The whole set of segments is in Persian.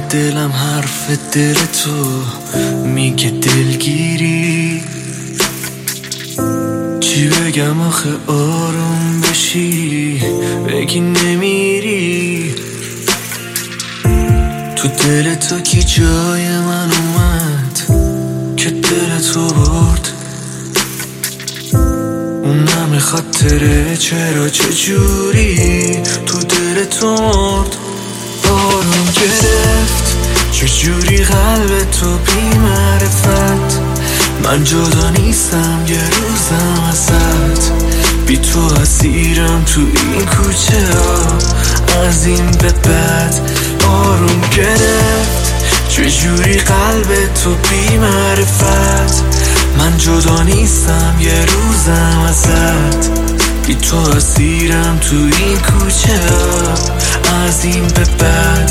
دلم حرف دل تو میگه دلگیری. چی بگم آخه آروم بشی بگی نمیری. تو دل تو کی جای من اومد که دل تو برد؟ اون همه خاطره چرا چجوری تو دل تو مرد؟ آروم گرفت چجوری قلب تو بی معرفت. من جدا نیستم یه روزم ازت، بی تو اسیرم تو این کوچه ها از این به بعد. آروم گرفت چجوری قلب تو بی معرفت. من جدا نیستم یه روزم ازت، بی تو اسیرم تو این کوچه ها از این به بعد.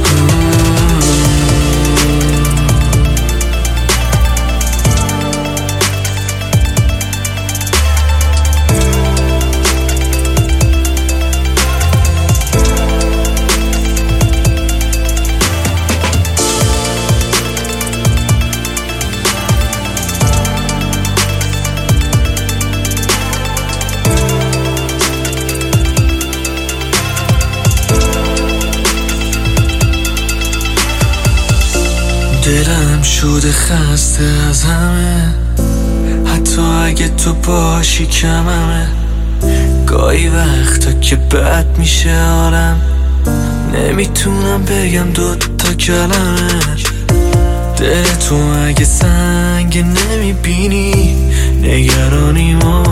دلم شده خسته از همه، حتی اگه تو باشی کممه. گاهی وقتا که بد میشه حالم، نمیتونم بگم دوتا کلمه. دل تو اگه سنگ نمیبینی نگرانیمو.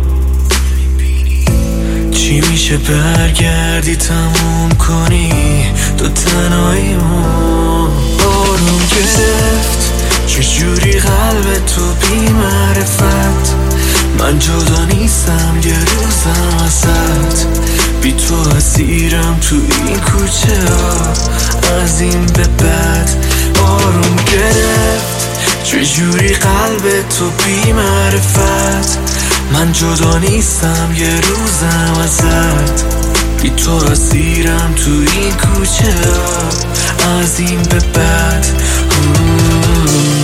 چی میشه برگردی تموم کنی تو تنهاییمو؟ آروم گرفت چجوری قلب تو بی معرفت. من جدا نیستم یه روزم ازت، بی تو اسیرم تو این کوچه ها از این به بعد. آروم گرفت چجوری قلب تو بی معرفت. من جدا نیستم یه روزم ازت، بی تو اسیرم تو این کوچه ها از این به بعد.